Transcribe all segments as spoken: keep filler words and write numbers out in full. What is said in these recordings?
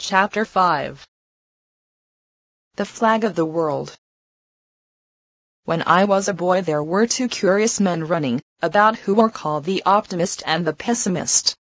Chapter five. The Flag of the World. When I was a boy there were two curious men running about who were called the optimist and the pessimist.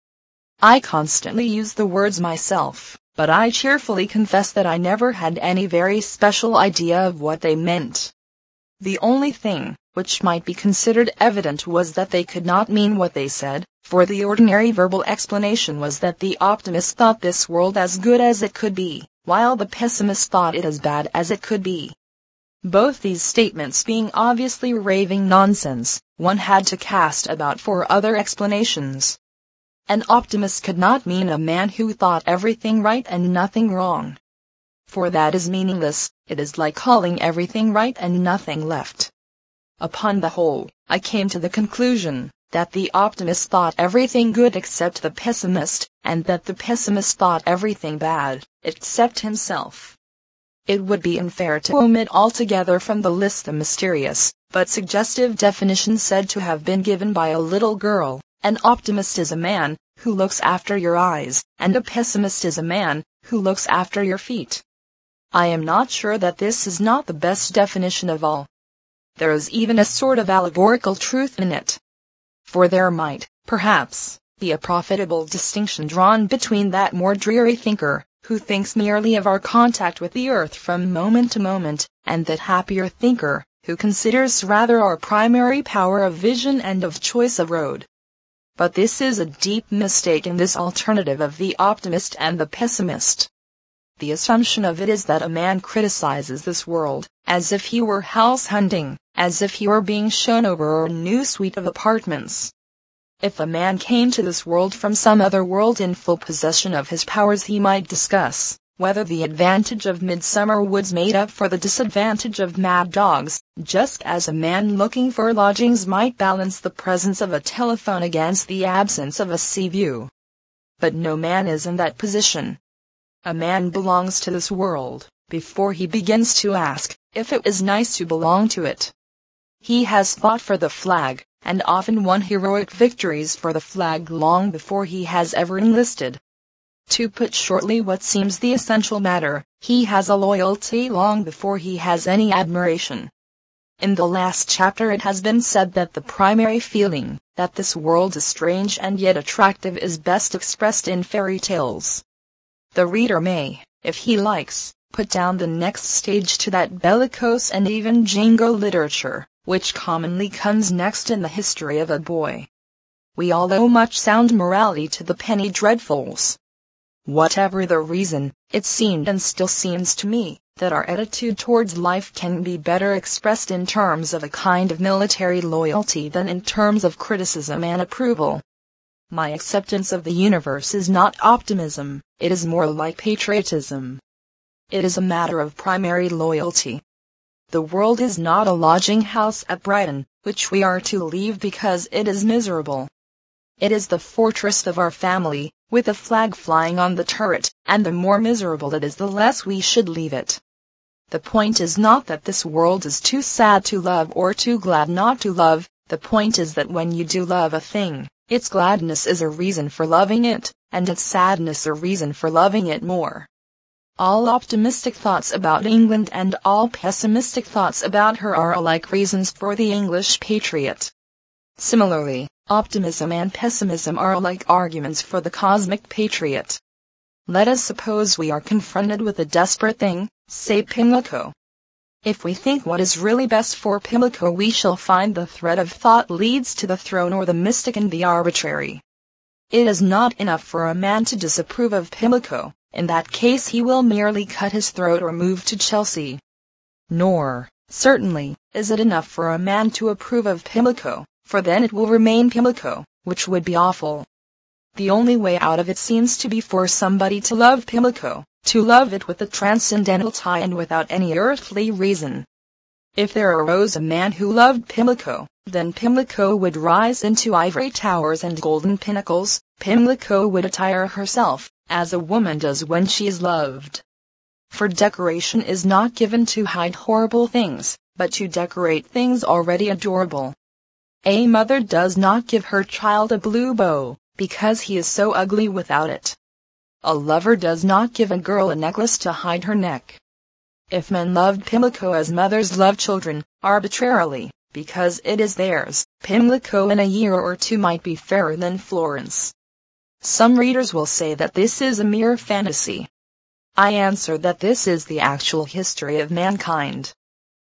I constantly used the words myself, but I cheerfully confess that I never had any very special idea of what they meant. The only thing which might be considered evident was that they could not mean what they said, for the ordinary verbal explanation was that the optimist thought this world as good as it could be, while the pessimist thought it as bad as it could be. Both these statements being obviously raving nonsense, one had to cast about for other explanations. An optimist could not mean a man who thought everything right and nothing wrong. For that is meaningless. It is like calling everything right and nothing left. Upon the whole, I came to the conclusion that the optimist thought everything good except the pessimist, and that the pessimist thought everything bad, except himself. It would be unfair to omit altogether from the list the mysterious, but suggestive definition said to have been given by a little girl: an optimist is a man who looks after your eyes, and a pessimist is a man who looks after your feet. I am not sure that this is not the best definition of all. There is even a sort of allegorical truth in it. For there might, perhaps, be a profitable distinction drawn between that more dreary thinker, who thinks merely of our contact with the earth from moment to moment, and that happier thinker, who considers rather our primary power of vision and of choice of road. But this is a deep mistake in this alternative of the optimist and the pessimist. The assumption of it is that a man criticizes this world, as if he were house hunting, as if he were being shown over a new suite of apartments. If a man came to this world from some other world in full possession of his powers, he might discuss whether the advantage of midsummer woods made up for the disadvantage of mad dogs, just as a man looking for lodgings might balance the presence of a telephone against the absence of a sea view. But no man is in that position. A man belongs to this world before he begins to ask if it is nice to belong to it. He has fought for the flag, and often won heroic victories for the flag long before he has ever enlisted. To put shortly what seems the essential matter, he has a loyalty long before he has any admiration. In the last chapter it has been said that the primary feeling that this world is strange and yet attractive is best expressed in fairy tales. The reader may, if he likes, put down the next stage to that bellicose and even jingo literature, which commonly comes next in the history of a boy. We all owe much sound morality to the penny dreadfuls. Whatever the reason, it seemed and still seems to me that our attitude towards life can be better expressed in terms of a kind of military loyalty than in terms of criticism and approval. My acceptance of the universe is not optimism, it is more like patriotism. It is a matter of primary loyalty. The world is not a lodging house at Brighton, which we are to leave because it is miserable. It is the fortress of our family, with a flag flying on the turret, and the more miserable it is the less we should leave it. The point is not that this world is too sad to love or too glad not to love, the point is that when you do love a thing, its gladness is a reason for loving it, and its sadness a reason for loving it more. All optimistic thoughts about England and all pessimistic thoughts about her are alike reasons for the English patriot. Similarly, optimism and pessimism are alike arguments for the cosmic patriot. Let us suppose we are confronted with a desperate thing, say Pimlico. If we think what is really best for Pimlico, we shall find the thread of thought leads to the throne or the mystic and the arbitrary. It is not enough for a man to disapprove of Pimlico. In that case he will merely cut his throat or move to Chelsea. Nor, certainly, is it enough for a man to approve of Pimlico, for then it will remain Pimlico, which would be awful. The only way out of it seems to be for somebody to love Pimlico, to love it with a transcendental tie and without any earthly reason. If there arose a man who loved Pimlico, then Pimlico would rise into ivory towers and golden pinnacles, Pimlico would attire herself as a woman does when she is loved. For decoration is not given to hide horrible things, but to decorate things already adorable. A mother does not give her child a blue bow, because he is so ugly without it. A lover does not give a girl a necklace to hide her neck. If men loved Pimlico as mothers love children, arbitrarily, because it is theirs, Pimlico in a year or two might be fairer than Florence. Some readers will say that this is a mere fantasy. I answer that this is the actual history of mankind.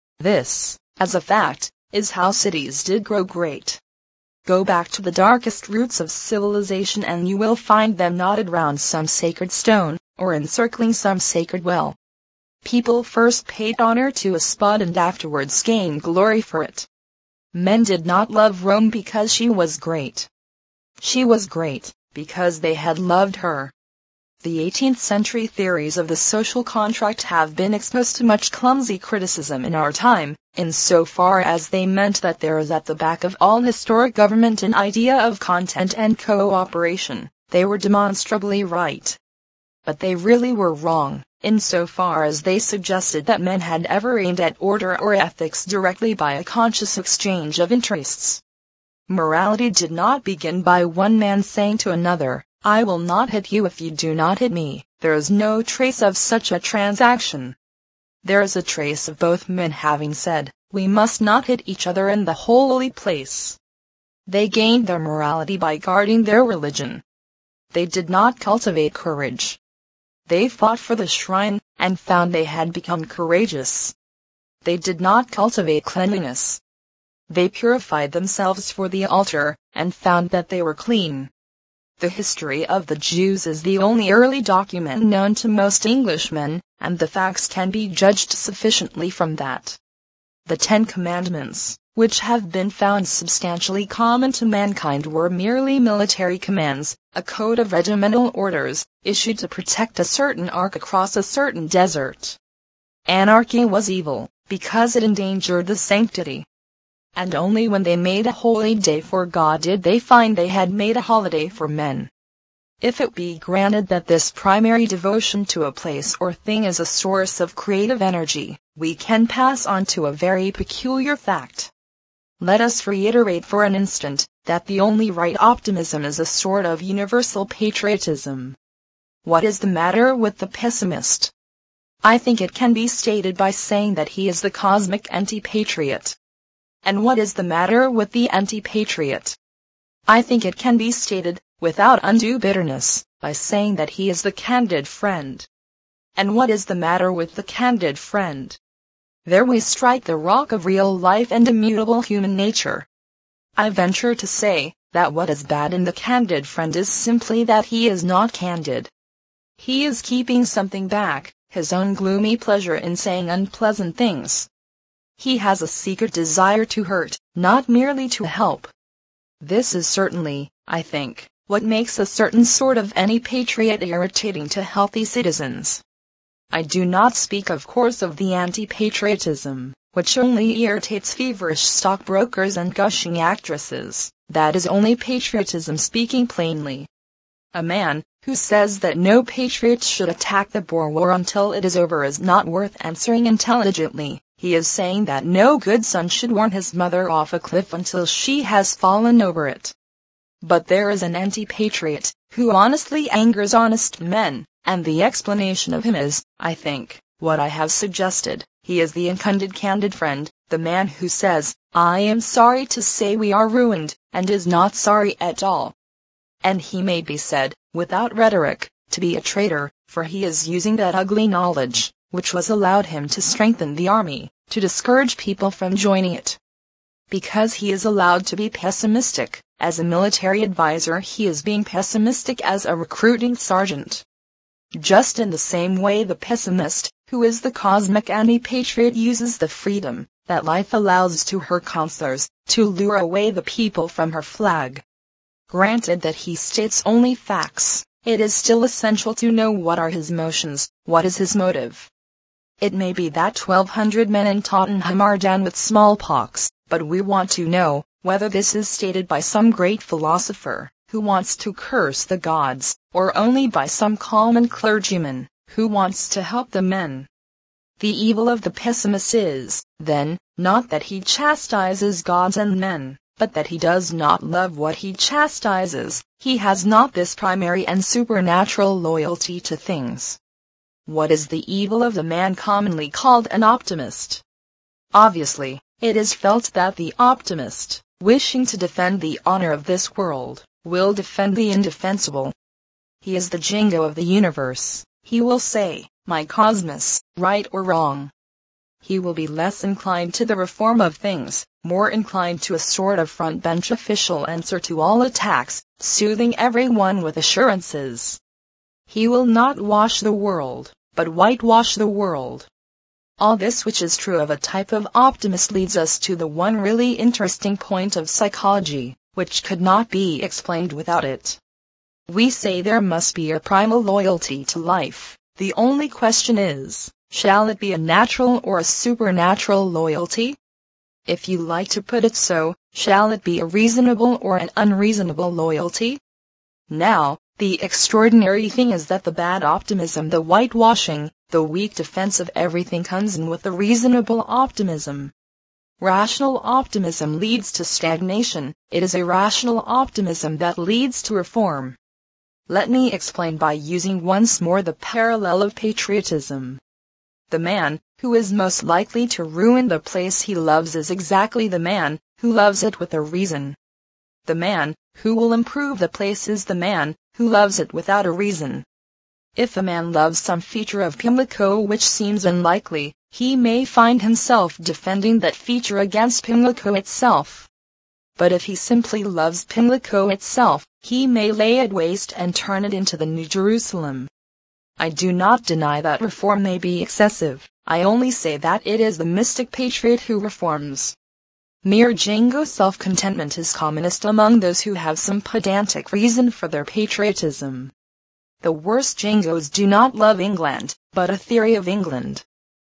This, as a fact, is how cities did grow great. Go back to the darkest roots of civilization and you will find them knotted round some sacred stone, or encircling some sacred well. People first paid honor to a spot and afterwards gained glory for it. Men did not love Rome because she was great. She was great because they had loved her. The eighteenth century theories of the social contract have been exposed to much clumsy criticism in our time, insofar as they meant that there is at the back of all historic government an idea of content and cooperation. They were demonstrably right. But they really were wrong, insofar as they suggested that men had ever aimed at order or ethics directly by a conscious exchange of interests. Morality did not begin by one man saying to another, "I will not hit you if you do not hit me." There is no trace of such a transaction. There is a trace of both men having said, "We must not hit each other in the holy place." They gained their morality by guarding their religion. They did not cultivate courage. They fought for the shrine, and found they had become courageous. They did not cultivate cleanliness. They purified themselves for the altar, and found that they were clean. The history of the Jews is the only early document known to most Englishmen, and the facts can be judged sufficiently from that. The Ten Commandments, which have been found substantially common to mankind, were merely military commands, a code of regimental orders, issued to protect a certain ark across a certain desert. Anarchy was evil, because it endangered the sanctity. And only when they made a holy day for God did they find they had made a holiday for men. If it be granted that this primary devotion to a place or thing is a source of creative energy, we can pass on to a very peculiar fact. Let us reiterate for an instant that the only right optimism is a sort of universal patriotism. What is the matter with the pessimist? I think it can be stated by saying that he is the cosmic anti-patriot. And what is the matter with the anti-patriot? I think it can be stated, without undue bitterness, by saying that he is the candid friend. And what is the matter with the candid friend? There we strike the rock of real life and immutable human nature. I venture to say that what is bad in the candid friend is simply that he is not candid. He is keeping something back, his own gloomy pleasure in saying unpleasant things. He has a secret desire to hurt, not merely to help. This is certainly, I think, what makes a certain sort of anti-patriot irritating to healthy citizens. I do not speak, of course, of the anti-patriotism, which only irritates feverish stockbrokers and gushing actresses. That is only patriotism speaking plainly. A man who says that no patriot should attack the Boer War until it is over is not worth answering intelligently. He is saying that no good son should warn his mother off a cliff until she has fallen over it. But there is an anti-patriot who honestly angers honest men, and the explanation of him is, I think, what I have suggested. He is the uncandid candid friend, the man who says, "I am sorry to say we are ruined," and is not sorry at all. And he may be said, without rhetoric, to be a traitor, for he is using that ugly knowledge, which was allowed him to strengthen the army, to discourage people from joining it. Because he is allowed to be pessimistic, as a military advisor he is being pessimistic as a recruiting sergeant. Just in the same way the pessimist, who is the cosmic anti-patriot, uses the freedom that life allows to her counselors, to lure away the people from her flag. Granted that he states only facts, it is still essential to know what are his motions, what is his motive. It may be that twelve hundred men in Tottenham are down with smallpox, but we want to know whether this is stated by some great philosopher who wants to curse the gods, or only by some common clergyman who wants to help the men. The evil of the pessimist is, then, not that he chastises gods and men, but that he does not love what he chastises. He has not this primary and supernatural loyalty to things. What is the evil of the man commonly called an optimist? Obviously, it is felt that the optimist, wishing to defend the honor of this world, will defend the indefensible. He is the Jingo of the universe. He will say, my cosmos, right or wrong. He will be less inclined to the reform of things, more inclined to a sort of front bench official answer to all attacks, soothing everyone with assurances. He will not wash the world, but whitewash the world. All this which is true of a type of optimist leads us to the one really interesting point of psychology, which could not be explained without it. We say there must be a primal loyalty to life. The only question is, shall it be a natural or a supernatural loyalty? If you like to put it so, shall it be a reasonable or an unreasonable loyalty? Now, the extraordinary thing is that the bad optimism, the whitewashing, the weak defense of everything comes in with the reasonable optimism. Rational optimism leads to stagnation. It is irrational optimism that leads to reform. Let me explain by using once more the parallel of patriotism. The man who is most likely to ruin the place he loves is exactly the man who loves it with a reason. The man who will improve the place is the man who loves it without a reason. If a man loves some feature of Pimlico which seems unlikely, he may find himself defending that feature against Pimlico itself. But if he simply loves Pimlico itself, he may lay it waste and turn it into the New Jerusalem. I do not deny that reform may be excessive, I only say that it is the mystic patriot who reforms. Mere Jingo self-contentment is commonest among those who have some pedantic reason for their patriotism. The worst Jingos do not love England, but a theory of England.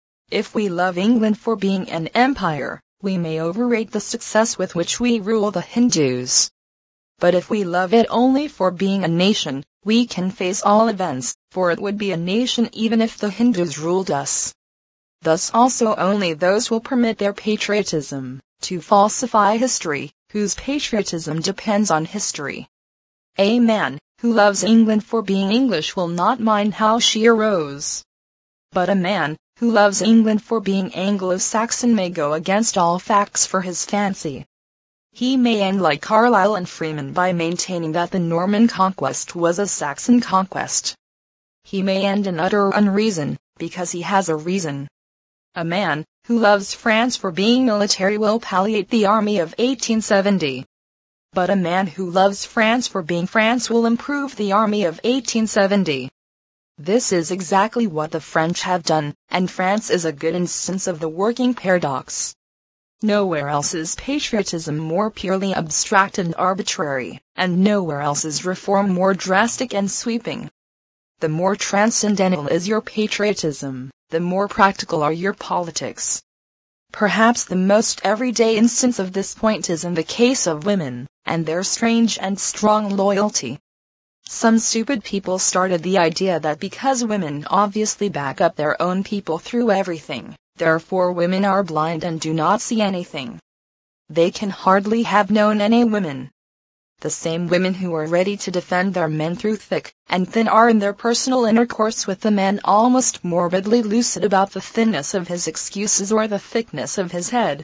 If we love England for being an empire, we may overrate the success with which we rule the Hindus. But if we love it only for being a nation, we can face all events, for it would be a nation even if the Hindus ruled us. Thus also only those will permit their patriotism to falsify history, whose patriotism depends on history. A man who loves England for being English will not mind how she arose. But a man who loves England for being Anglo-Saxon may go against all facts for his fancy. He may end like Carlyle and Freeman by maintaining that the Norman conquest was a Saxon conquest. He may end in utter unreason, because he has a reason. A man who loves France for being military will palliate the army of eighteen seventy. But a man who loves France for being France will improve the army of eighteen seventy. This is exactly what the French have done, and France is a good instance of the working paradox. Nowhere else is patriotism more purely abstract and arbitrary, and nowhere else is reform more drastic and sweeping. The more transcendental is your patriotism, the more practical are your politics. Perhaps the most everyday instance of this point is in the case of women, and their strange and strong loyalty. Some stupid people started the idea that because women obviously back up their own people through everything, therefore women are blind and do not see anything. They can hardly have known any women. The same women who are ready to defend their men through thick and thin are in their personal intercourse with the man almost morbidly lucid about the thinness of his excuses or the thickness of his head.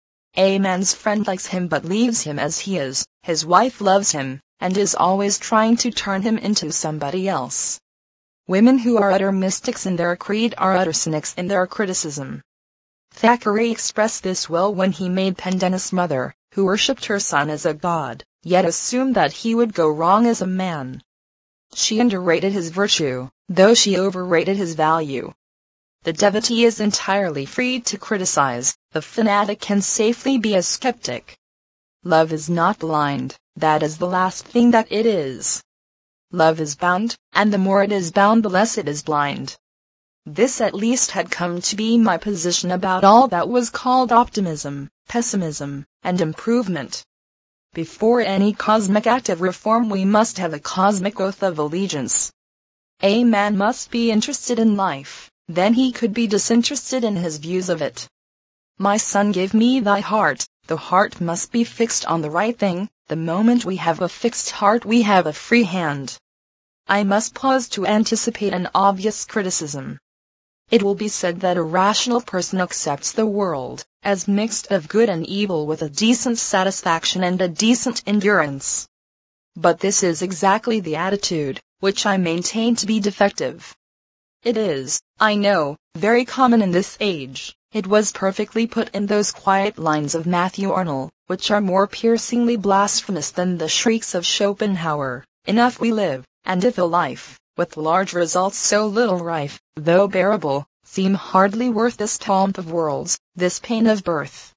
A man's friend likes him but leaves him as he is, his wife loves him, and is always trying to turn him into somebody else. Women who are utter mystics in their creed are utter cynics in their criticism. Thackeray expressed this well when he made Pendennis mother, who worshipped her son as a god, yet assumed that he would go wrong as a man. She underrated his virtue, though she overrated his value. The devotee is entirely free to criticize, the fanatic can safely be a skeptic. Love is not blind, that is the last thing that it is. Love is bound, and the more it is bound the less it is blind. This at least had come to be my position about all that was called optimism, pessimism, and improvement. Before any cosmic act of reform we must have a cosmic oath of allegiance. A man must be interested in life, then he could be disinterested in his views of it. My son, give me thy heart, The heart must be fixed on the right thing. The moment we have a fixed heart, we have a free hand. I must pause to anticipate an obvious criticism. It will be said that a rational person accepts the world as mixed of good and evil with a decent satisfaction and a decent endurance. But this is exactly the attitude which I maintain to be defective. It is, I know, very common in this age. It was perfectly put in those quiet lines of Matthew Arnold, which are more piercingly blasphemous than the shrieks of Schopenhauer. Enough we live, and if a life, with large results so little rife, though bearable, seem hardly worth this tumult of worlds, this pain of birth.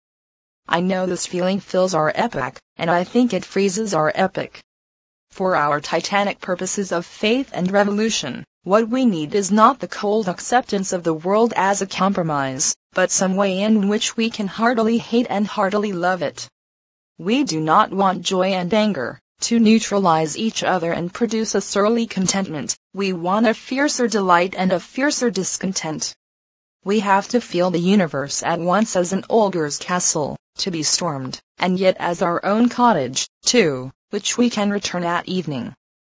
I know this feeling fills our epoch, and I think it freezes our epoch. For our titanic purposes of faith and revolution, what we need is not the cold acceptance of the world as a compromise, but some way in which we can heartily hate and heartily love it. We do not want joy and anger to neutralize each other and produce a surly contentment. We want a fiercer delight and a fiercer discontent. We have to feel the universe at once as an ogre's castle, to be stormed, and yet as our own cottage, too, which we can return at evening.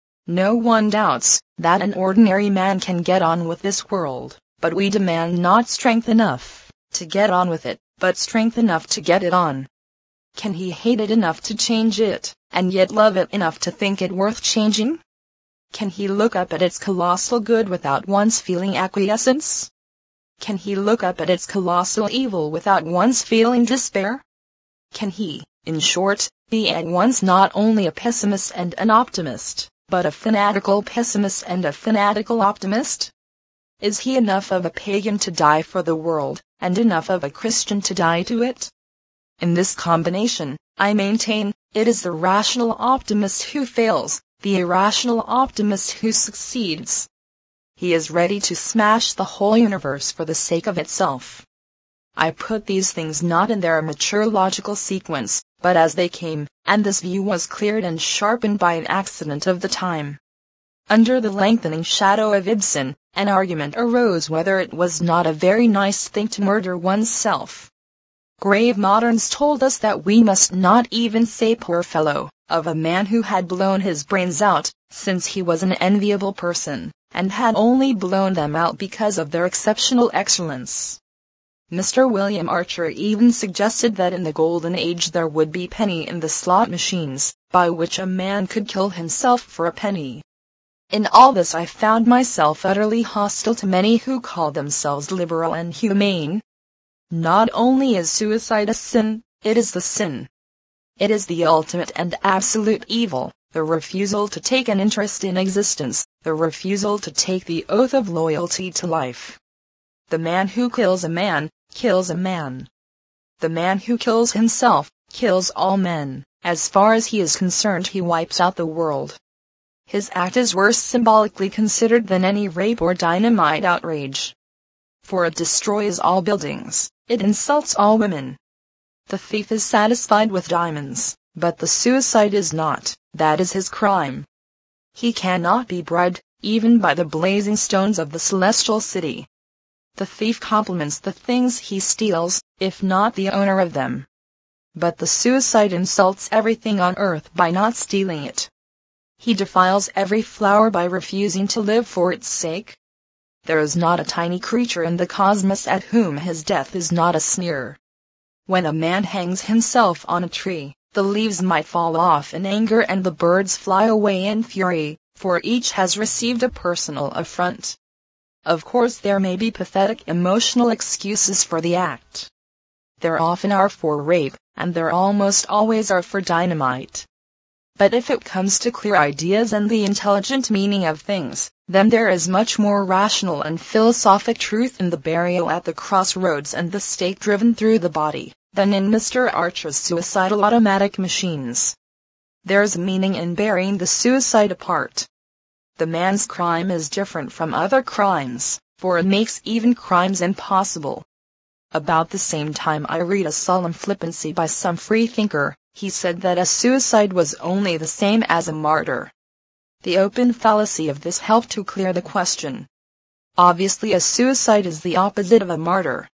No one doubts that an ordinary man can get on with this world, but we demand not strength enough to get on with it, but strength enough to get it on. Can he hate it enough to change it, and yet love it enough to think it worth changing? Can he look up at its colossal good without once feeling acquiescence? Can he look up at its colossal evil without once feeling despair? Can he, in short, be at once not only a pessimist and an optimist, but a fanatical pessimist and a fanatical optimist? Is he enough of a pagan to die for the world, and enough of a Christian to die to it? In this combination, I maintain, it is the rational optimist who fails, the irrational optimist who succeeds. He is ready to smash the whole universe for the sake of itself. I put these things not in their mature logical sequence, but as they came, and this view was cleared and sharpened by an accident of the time. Under the lengthening shadow of Ibsen, an argument arose whether it was not a very nice thing to murder one's self. Grave moderns told us that we must not even say poor fellow of a man who had blown his brains out, since he was an enviable person, and had only blown them out because of their exceptional excellence. Mister William Archer even suggested that in the golden age there would be penny in the slot machines, by which a man could kill himself for a penny. In all this I found myself utterly hostile to many who called themselves liberal and humane. Not only is suicide a sin, it is the sin. It is the ultimate and absolute evil, the refusal to take an interest in existence, the refusal to take the oath of loyalty to life. The man who kills a man, kills a man. The man who kills himself, kills all men. As far as he is concerned, he wipes out the world. His act is worse symbolically considered than any rape or dynamite outrage. For it destroys all buildings, it insults all women. The thief is satisfied with diamonds, but the suicide is not. That is his crime. He cannot be bribed, even by the blazing stones of the celestial city. The thief compliments the things he steals, if not the owner of them. But the suicide insults everything on earth by not stealing it. He defiles every flower by refusing to live for its sake. There is not a tiny creature in the cosmos at whom his death is not a sneer. When a man hangs himself on a tree, the leaves might fall off in anger and the birds fly away in fury, for each has received a personal affront. Of course there may be pathetic emotional excuses for the act. There often are for rape, and there almost always are for dynamite. But if it comes to clear ideas and the intelligent meaning of things, then there is much more rational and philosophic truth in the burial at the crossroads and the stake driven through the body, than in Mister Archer's suicidal automatic machines. There is meaning in burying the suicide apart. The man's crime is different from other crimes, for it makes even crimes impossible. About the same time I read a solemn flippancy by some freethinker. He said that a suicide was only the same as a martyr. The open fallacy of this helped to clear the question. Obviously a suicide is the opposite of a martyr.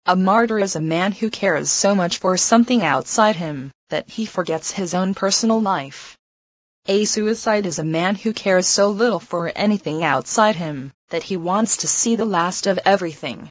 A martyr is a man who cares so much for something outside him that he forgets his own personal life. A suicide is a man who cares so little for anything outside him that he wants to see the last of everything.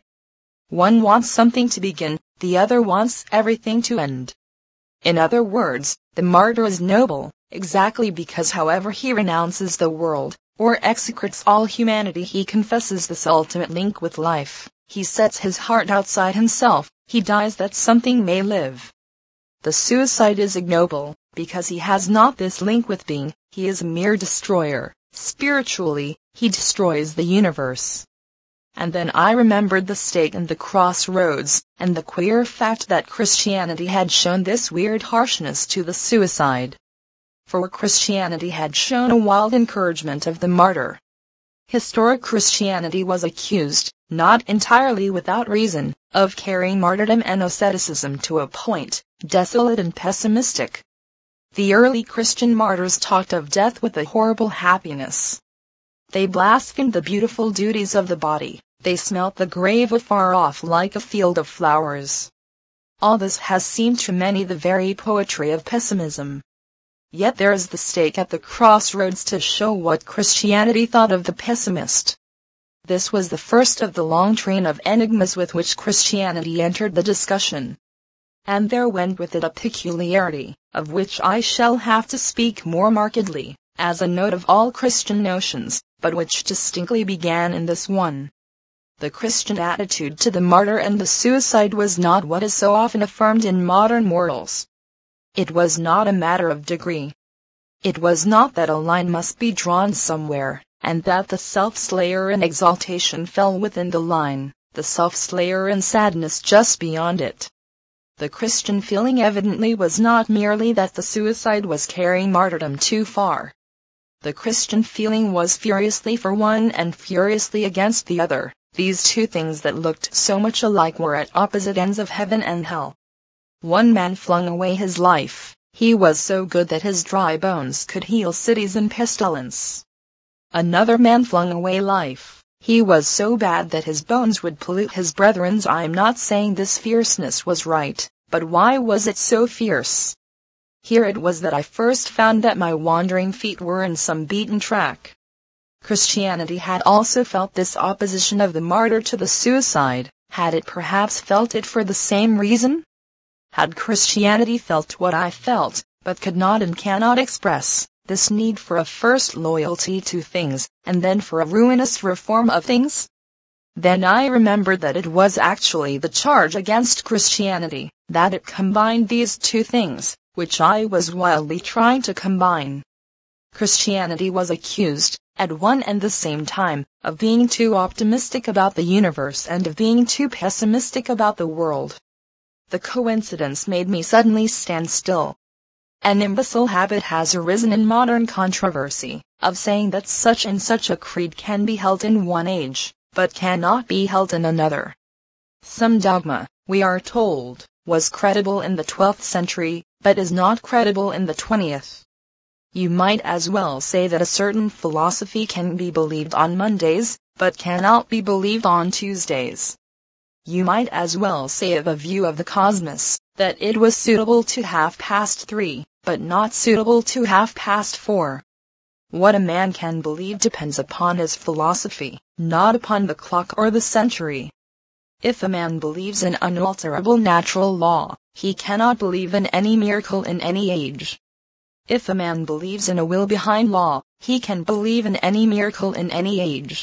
One wants something to begin, the other wants everything to end. In other words, the martyr is noble, exactly because however he renounces the world, or execrates all humanity, he confesses this ultimate link with life. He sets his heart outside himself, he dies that something may live. The suicide is ignoble, because he has not this link with being, he is a mere destroyer. Spiritually, he destroys the universe. And then I remembered the stake and the crossroads, and the queer fact that Christianity had shown this weird harshness to the suicide. For Christianity had shown a wild encouragement of the martyr. Historic Christianity was accused, not entirely without reason, of carrying martyrdom and asceticism to a point, desolate and pessimistic. The early Christian martyrs talked of death with a horrible happiness. They blasphemed the beautiful duties of the body, they smelt the grave afar off like a field of flowers. All this has seemed to many the very poetry of pessimism. Yet there is the stake at the crossroads to show what Christianity thought of the pessimist. This was the first of the long train of enigmas with which Christianity entered the discussion. And there went with it a peculiarity, of which I shall have to speak more markedly, as a note of all Christian notions, but which distinctly began in this one. The Christian attitude to the martyr and the suicide was not what is so often affirmed in modern morals. It was not a matter of degree. It was not that a line must be drawn somewhere, and that the self-slayer in exaltation fell within the line, the self-slayer in sadness just beyond it. The Christian feeling evidently was not merely that the suicide was carrying martyrdom too far. The Christian feeling was furiously for one and furiously against the other. These two things that looked so much alike were at opposite ends of heaven and hell. One man flung away his life. He was so good that his dry bones could heal cities in pestilence. Another man flung away life. He was so bad that his bones would pollute his brethren's. I'm not saying this fierceness was right, but why was it so fierce? Here it was that I first found that my wandering feet were in some beaten track. Christianity had also felt this opposition of the martyr to the suicide. Had it perhaps felt it for the same reason? Had Christianity felt what I felt, but could not and cannot express, this need for a first loyalty to things, and then for a ruinous reform of things? Then I remembered that it was actually the charge against Christianity, that it combined these two things, which I was wildly trying to combine. Christianity was accused, at one and the same time, of being too optimistic about the universe and of being too pessimistic about the world. The coincidence made me suddenly stand still. An imbecile habit has arisen in modern controversy, of saying that such and such a creed can be held in one age, but cannot be held in another. Some dogma, we are told, was credible in the twelfth century, but is not credible in the twentieth. You might as well say that a certain philosophy can be believed on Mondays, but cannot be believed on Tuesdays. You might as well say of a view of the cosmos, that it was suitable to half past three, but not suitable to half past four. What a man can believe depends upon his philosophy, not upon the clock or the century. If a man believes in unalterable natural law, he cannot believe in any miracle in any age. If a man believes in a will behind law, he can believe in any miracle in any age.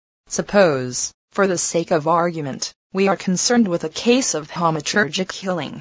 Suppose, for the sake of argument, we are concerned with a case of thaumaturgic healing.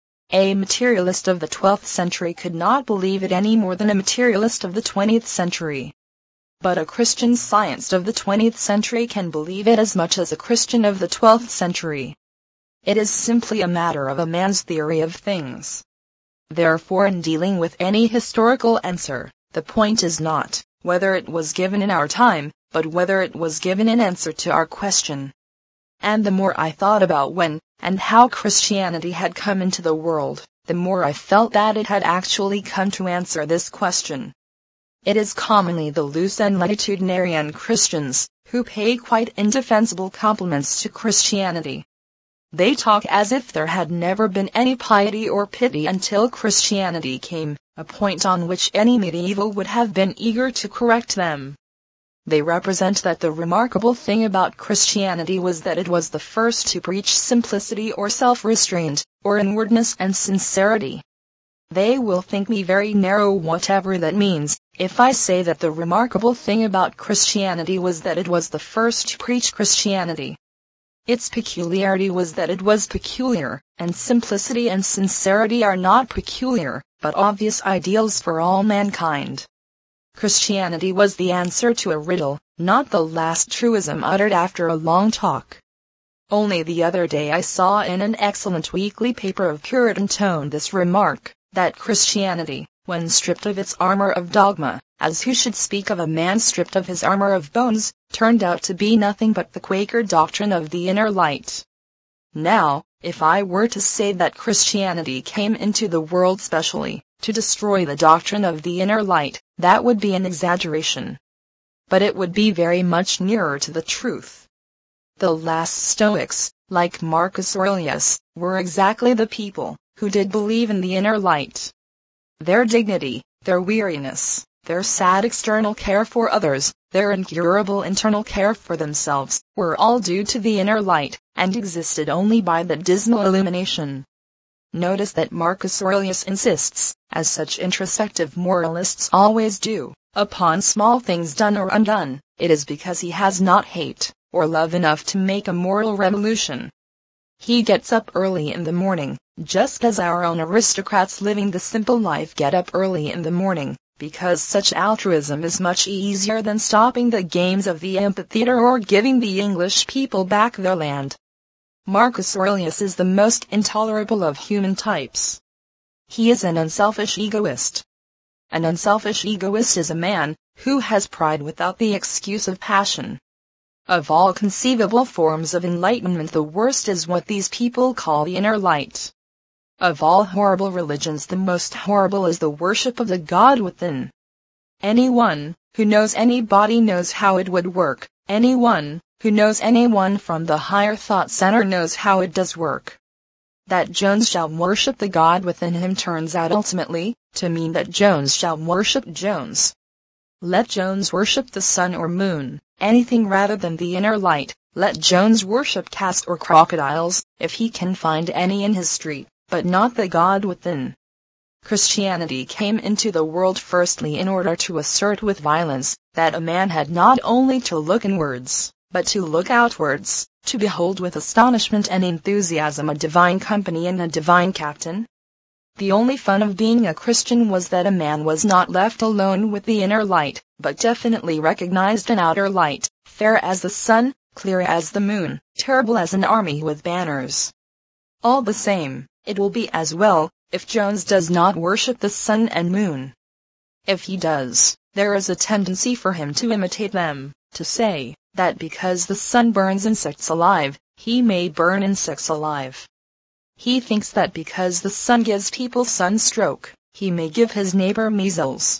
A materialist of the twelfth century could not believe it any more than a materialist of the twentieth century. But a Christian scientist of the twentieth century can believe it as much as a Christian of the twelfth century. It is simply a matter of a man's theory of things. Therefore, in dealing with any historical answer, the point is not whether it was given in our time, but whether it was given in answer to our question. And the more I thought about when and how Christianity had come into the world, the more I felt that it had actually come to answer this question. It is commonly the loose and latitudinarian Christians who pay quite indefensible compliments to Christianity. They talk as if there had never been any piety or pity until Christianity came, a point on which any medieval would have been eager to correct them. They represent that the remarkable thing about Christianity was that it was the first to preach simplicity or self-restraint, or inwardness and sincerity. They will think me very narrow, whatever that means, if I say that the remarkable thing about Christianity was that it was the first to preach Christianity. Its peculiarity was that it was peculiar, and simplicity and sincerity are not peculiar, but obvious ideals for all mankind. Christianity was the answer to a riddle, not the last truism uttered after a long talk. Only the other day I saw in an excellent weekly paper of Puritan tone this remark, that Christianity, when stripped of its armor of dogma, as who should speak of a man stripped of his armor of bones, turned out to be nothing but the Quaker doctrine of the inner light. Now, if I were to say that Christianity came into the world specially to destroy the doctrine of the inner light, that would be an exaggeration. But it would be very much nearer to the truth. The last Stoics, like Marcus Aurelius, were exactly the people who did believe in the inner light. Their dignity, their weariness, their sad external care for others, their incurable internal care for themselves, were all due to the inner light, and existed only by that dismal illumination. Notice that Marcus Aurelius insists, as such introspective moralists always do, upon small things done or undone. It is because he has not hate or love enough to make a moral revolution. He gets up early in the morning, just as our own aristocrats living the simple life get up early in the morning, because such altruism is much easier than stopping the games of the amphitheater or giving the English people back their land. Marcus Aurelius is the most intolerable of human types. He is an unselfish egoist. An unselfish egoist is a man who has pride without the excuse of passion. Of all conceivable forms of enlightenment, the worst is what these people call the inner light. Of all horrible religions, the most horrible is the worship of the God within. Anyone who knows anybody knows how it would work. Anyone who knows anyone from the higher thought center knows how it does work. That Jones shall worship the God within him turns out ultimately to mean that Jones shall worship Jones. Let Jones worship the sun or moon, anything rather than the inner light. Let Jones worship cats or crocodiles, if he can find any in his street, but not the God within. Christianity came into the world firstly in order to assert with violence that a man had not only to look inwards, but to look outwards, to behold with astonishment and enthusiasm a divine company and a divine captain. The only fun of being a Christian was that a man was not left alone with the inner light, but definitely recognized an outer light, fair as the sun, clear as the moon, terrible as an army with banners. All the same, it will be as well if Jones does not worship the sun and moon. If he does, there is a tendency for him to imitate them, to say that because the sun burns insects alive, he may burn insects alive. He thinks that because the sun gives people sunstroke, he may give his neighbor measles.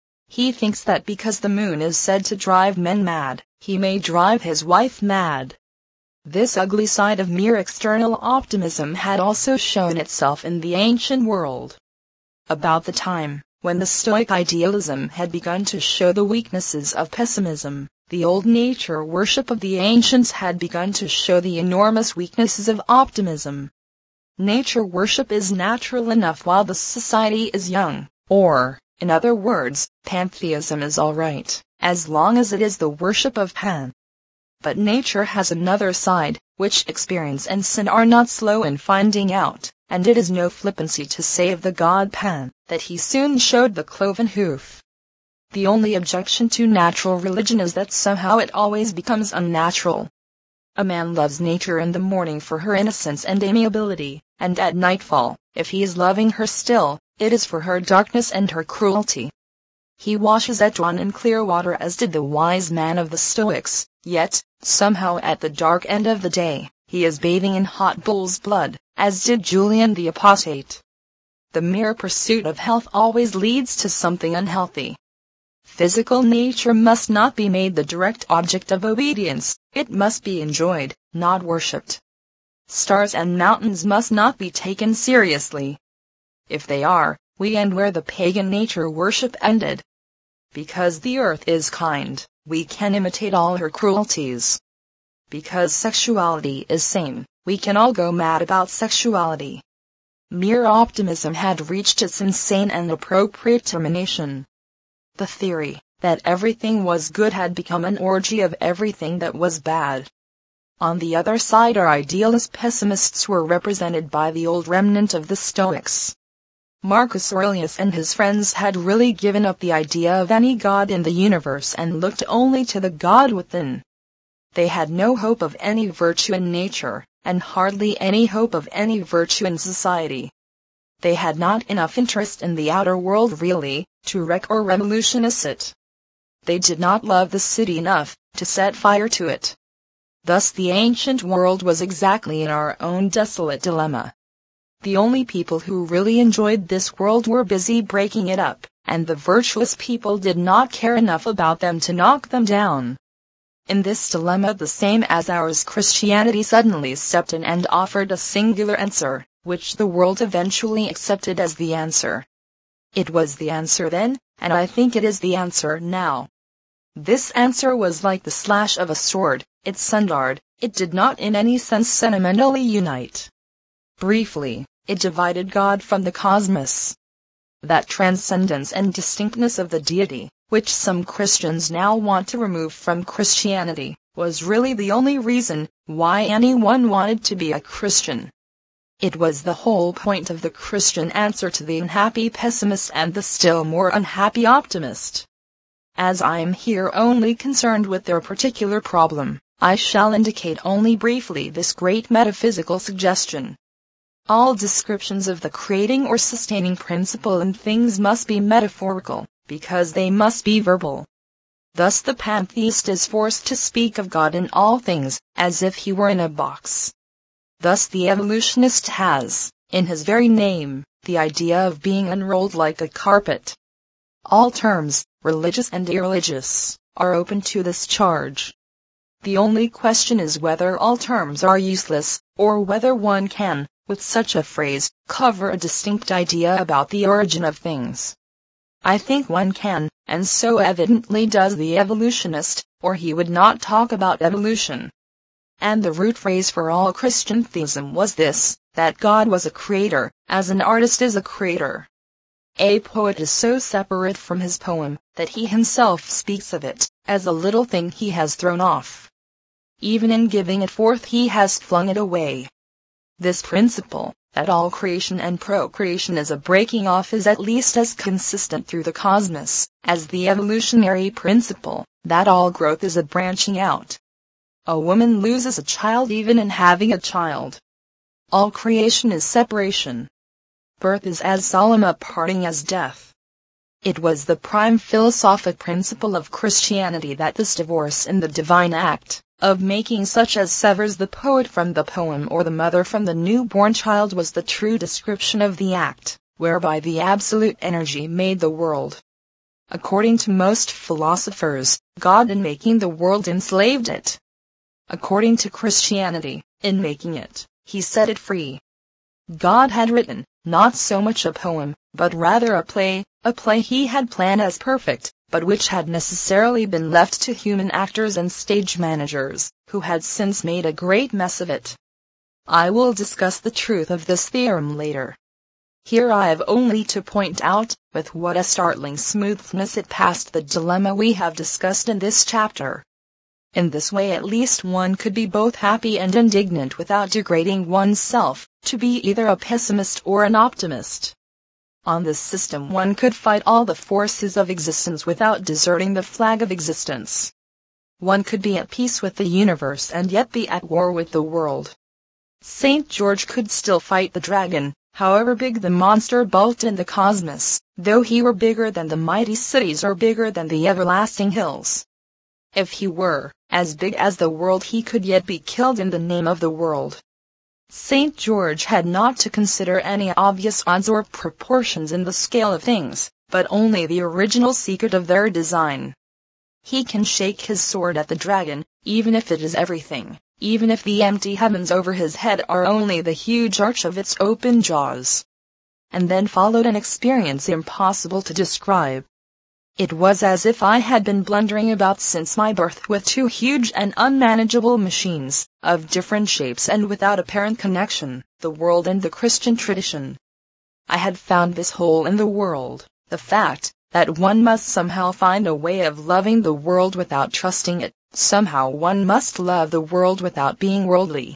He thinks that because the moon is said to drive men mad, he may drive his wife mad. This ugly side of mere external optimism had also shown itself in the ancient world. About the time when the Stoic idealism had begun to show the weaknesses of pessimism, the old nature worship of the ancients had begun to show the enormous weaknesses of optimism. Nature worship is natural enough while the society is young, or, in other words, pantheism is all right, as long as it is the worship of Pan. But nature has another side, which experience and sin are not slow in finding out, and it is no flippancy to say of the god Pan that he soon showed the cloven hoof. The only objection to natural religion is that somehow it always becomes unnatural. A man loves nature in the morning for her innocence and amiability, and at nightfall, if he is loving her still, it is for her darkness and her cruelty. He washes at dawn in clear water as did the wise man of the Stoics, yet, somehow at the dark end of the day, he is bathing in hot bull's blood, as did Julian the Apostate. The mere pursuit of health always leads to something unhealthy. Physical nature must not be made the direct object of obedience, it must be enjoyed, not worshipped. stars and mountains must not be taken seriously. If they are, we end where the pagan nature worship ended. Because the earth is kind, we can imitate all her cruelties. Because sexuality is sane, we can all go mad about sexuality. Mere optimism had reached its insane and appropriate termination. The theory that everything was good had become an orgy of everything that was bad. On the other side, our idealist pessimists were represented by the old remnant of the Stoics. Marcus Aurelius and his friends had really given up the idea of any god in the universe and looked only to the God within. They had no hope of any virtue in nature, and hardly any hope of any virtue in society. They had not enough interest in the outer world really, to wreck or revolutionize it. They did not love the city enough to set fire to it. Thus the ancient world was exactly in our own desolate dilemma. The only people who really enjoyed this world were busy breaking it up, and the virtuous people did not care enough about them to knock them down. In this dilemma, the same as ours, Christianity suddenly stepped in and offered a singular answer, which the world eventually accepted as the answer. It was the answer then, and I think it is the answer now. This answer was like the slash of a sword, it sundered, it did not in any sense sentimentally unite. Briefly, it divided God from the cosmos. That transcendence and distinctness of the deity, which some Christians now want to remove from Christianity, was really the only reason why anyone wanted to be a Christian. It was the whole point of the Christian answer to the unhappy pessimist and the still more unhappy optimist. As I am here only concerned with their particular problem, I shall indicate only briefly this great metaphysical suggestion. All descriptions of the creating or sustaining principle in things must be metaphorical, because they must be verbal. Thus the pantheist is forced to speak of God in all things, as if he were in a box. Thus the evolutionist has, in his very name, the idea of being unrolled like a carpet. All terms, religious and irreligious, are open to this charge. The only question is whether all terms are useless, or whether one can, with such a phrase, cover a distinct idea about the origin of things. I think one can, and so evidently does the evolutionist, or he would not talk about evolution. And the root phrase for all Christian theism was this, that God was a creator, as an artist is a creator. A poet is so separate from his poem, that he himself speaks of it as a little thing he has thrown off. Even in giving it forth he has flung it away. This principle, that all creation and procreation is a breaking off, is at least as consistent through the cosmos as the evolutionary principle, that all growth is a branching out. A woman loses a child even in having a child. All creation is separation. Birth is as solemn a parting as death. It was the prime philosophic principle of Christianity that this divorce in the divine act of making such as severs the poet from the poem or the mother from the newborn child was the true description of the act, whereby the absolute energy made the world. According to most philosophers, God in making the world enslaved it. According to Christianity, in making it, he set it free. God had written, not so much a poem, but rather a play, a play he had planned as perfect, but which had necessarily been left to human actors and stage managers, who had since made a great mess of it. I will discuss the truth of this theorem later. Here I have only to point out, with what a startling smoothness it passed the dilemma we have discussed in this chapter. In this way at least one could be both happy and indignant without degrading oneself to be either a pessimist or an optimist. On this system one could fight all the forces of existence without deserting the flag of existence. One could be at peace with the universe and yet be at war with the world. Saint George could still fight the dragon, however big the monster bulked in the cosmos, though he were bigger than the mighty cities or bigger than the everlasting hills. If he were as big as the world, he could yet be killed in the name of the world. Saint George had not to consider any obvious odds or proportions in the scale of things, but only the original secret of their design. He can shake his sword at the dragon, even if it is everything, even if the empty heavens over his head are only the huge arch of its open jaws. And then followed an experience impossible to describe. It was as if I had been blundering about since my birth with two huge and unmanageable machines, of different shapes and without apparent connection, the world and the Christian tradition. I had found this hole in the world, the fact that one must somehow find a way of loving the world without trusting it, somehow one must love the world without being worldly.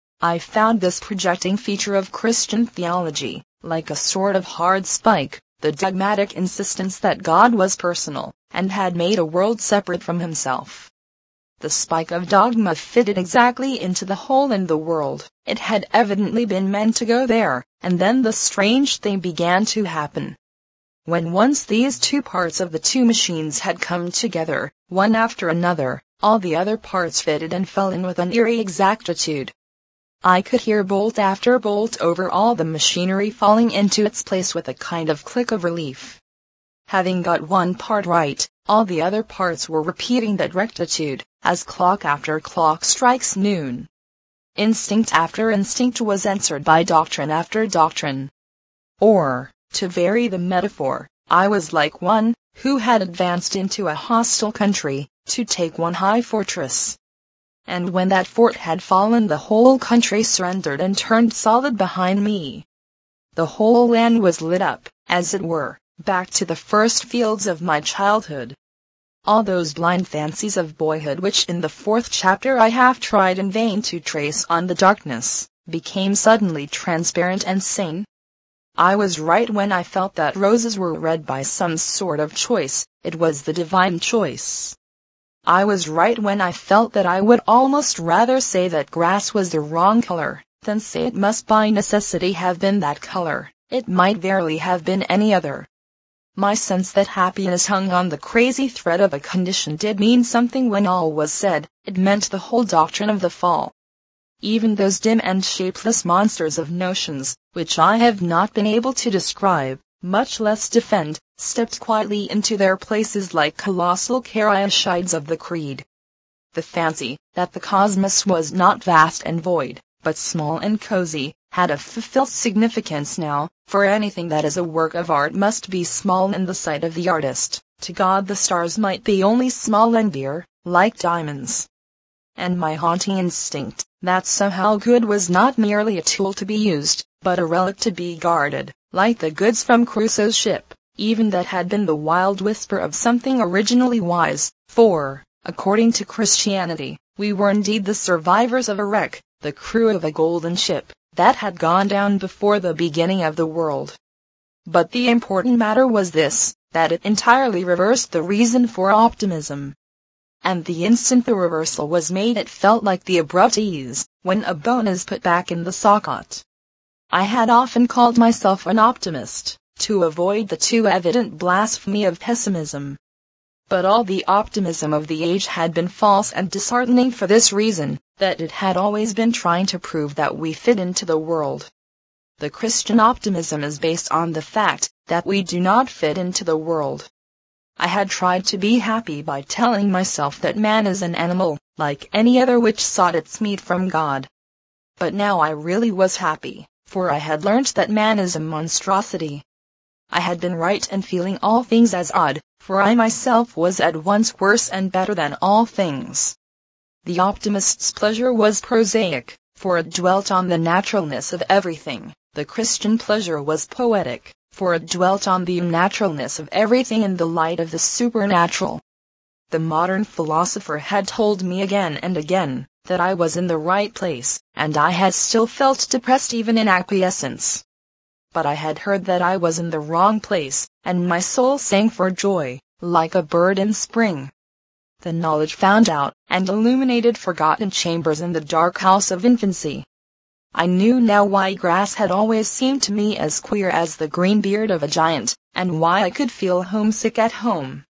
I found this projecting feature of Christian theology, like a sort of hard spike, the dogmatic insistence that God was personal, and had made a world separate from himself. The spike of dogma fitted exactly into the hole in the world. It had evidently been meant to go there, and then the strange thing began to happen. When once these two parts of the two machines had come together, one after another, all the other parts fitted and fell in with an eerie exactitude. I could hear bolt after bolt over all the machinery falling into its place with a kind of click of relief. Having got one part right, all the other parts were repeating that rectitude, as clock after clock strikes noon. Instinct after instinct was answered by doctrine after doctrine. Or, to vary the metaphor, I was like one who had advanced into a hostile country, to take one high fortress. And when that fort had fallen, the whole country surrendered and turned solid behind me. The whole land was lit up, as it were, back to the first fields of my childhood. All those blind fancies of boyhood which in the fourth chapter I have tried in vain to trace on the darkness, became suddenly transparent and sane. I was right when I felt that roses were red by some sort of choice. It was the divine choice. I was right when I felt that I would almost rather say that grass was the wrong color, than say it must by necessity have been that color. It might verily have been any other. My sense that happiness hung on the crazy thread of a condition did mean something when all was said. It meant the whole doctrine of the fall. Even those dim and shapeless monsters of notions, which I have not been able to describe, much less defend, stepped quietly into their places like colossal caryatides of the creed. The fancy that the cosmos was not vast and void, but small and cozy, had a fulfilled significance now, for anything that is a work of art must be small in the sight of the artist. To God the stars might be only small and dear, like diamonds. And my haunting instinct, that somehow good was not merely a tool to be used, but a relic to be guarded, like the goods from Crusoe's ship, even that had been the wild whisper of something originally wise, for, according to Christianity, we were indeed the survivors of a wreck, the crew of a golden ship, that had gone down before the beginning of the world. But the important matter was this, that it entirely reversed the reason for optimism. And the instant the reversal was made it felt like the abrupt ease, when a bone is put back in the socket. I had often called myself an optimist, to avoid the too evident blasphemy of pessimism. But all the optimism of the age had been false and disheartening for this reason, that it had always been trying to prove that we fit into the world. The Christian optimism is based on the fact that we do not fit into the world. I had tried to be happy by telling myself that man is an animal, like any other which sought its meat from God. But now I really was happy, for I had learnt that man is a monstrosity. I had been right in feeling all things as odd, for I myself was at once worse and better than all things. The optimist's pleasure was prosaic, for it dwelt on the naturalness of everything. The Christian pleasure was poetic, for it dwelt on the unnaturalness of everything in the light of the supernatural. The modern philosopher had told me again and again that I was in the right place, and I had still felt depressed even in acquiescence. But I had heard that I was in the wrong place, and my soul sang for joy, like a bird in spring. The knowledge found out and illuminated forgotten chambers in the dark house of infancy. I knew now why grass had always seemed to me as queer as the green beard of a giant, and why I could feel homesick at home.